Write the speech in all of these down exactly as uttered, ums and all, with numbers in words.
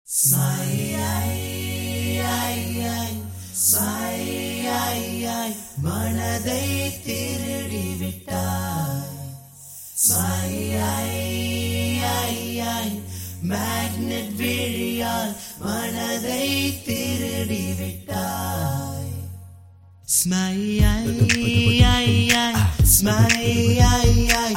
மனதை திருடி விட்டாய். மேக்னெட் விழியால் மனதை திருடி விட்டாய். ஸ்மைல் ஸ்மைல்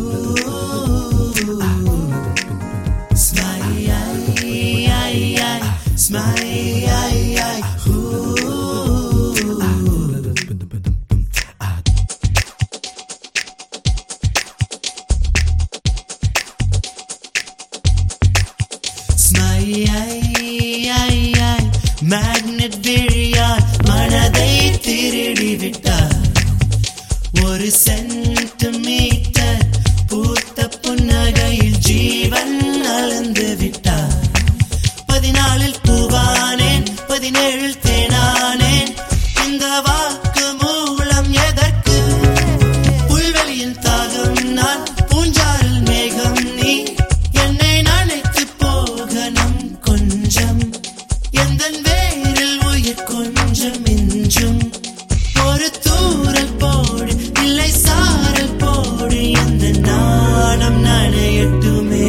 மேக்னெட் விழியால் மனதை திருடி விட்டார். ஒரு சென்டிமீட்டர் பூத்த புன்னகையில் ஜீவன் அளந்து விட்டார். பதினாலில் பூவானேன், பதினேழில் தேனானேன். இந்த வாக்கு மூலம் எதற்கு? புல்வெளியின் தாகம் நான், பூஞ்சாரில் மேகம் நீ. என்னை நினைத்து போகணும் கொஞ்சம், எந்தன் வேரில் உயிர் கொஞ்சம் மிஞ்சும். ஒரு தூரல் போடு, இல்லை சாரல் போடு, எந்த நாணம் நனையட்டுமே.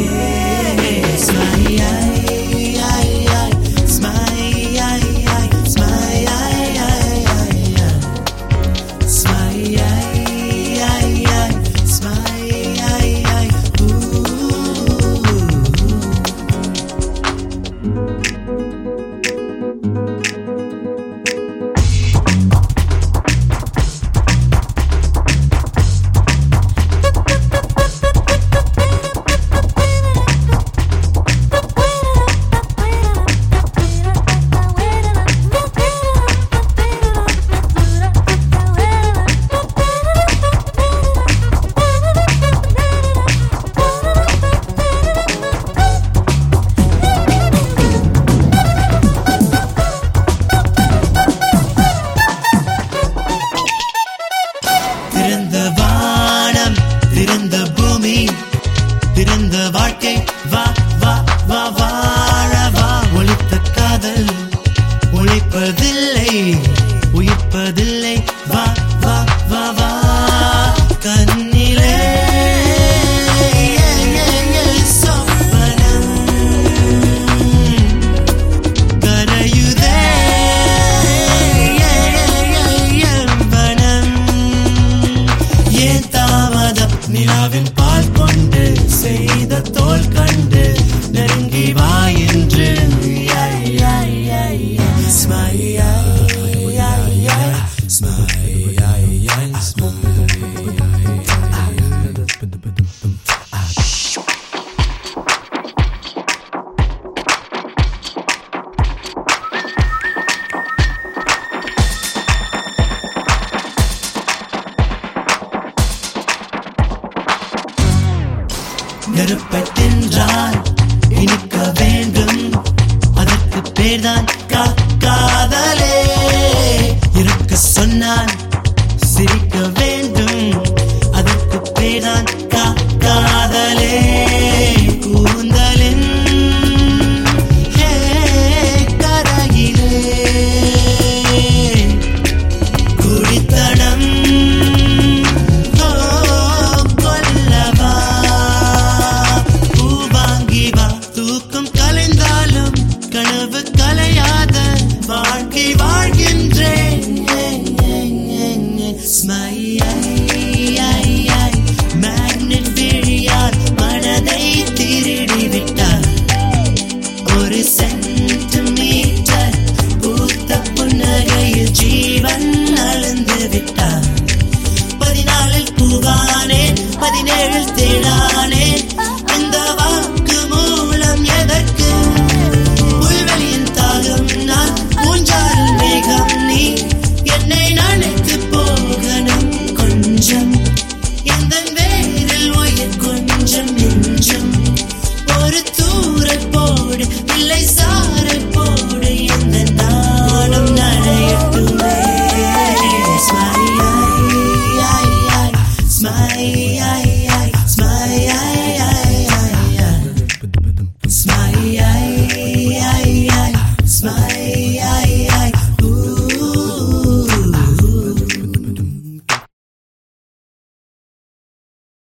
திறந்த வானம், திறந்த பூமி, திறந்த வாழ்க்கை, வா வா வா வாழவா. ஒளித்த காதல் ஒழிப்பதில்லை, உயிர்ப்பதில்லை, வா வா வா வா. கண்ணிலே சொப்பனம் கரையுதே எம்பனம். ஏன் தாமதம்? நிலாவின் பால் கொண்டு செய்த தோல் கண்டு நெருங்கி வா என்று. நெருப்பை தின்றால் இனிக்க வேண்டும், அதற்கு பேர்தான் காதலே. இருக்க சொன்னால் சிரிக்க வேண்டும், அதற்கு பேர்தான் காதலே. கூந்தலின் கரையிலே குடித்தனம் தூக்கம் கலைந்தாலும் கனவு கலையாத வாழ்க்கை வாழ்கின்றேன். மேக்னெட் விழியால் மனதை திருடி விட்டார். ஒரு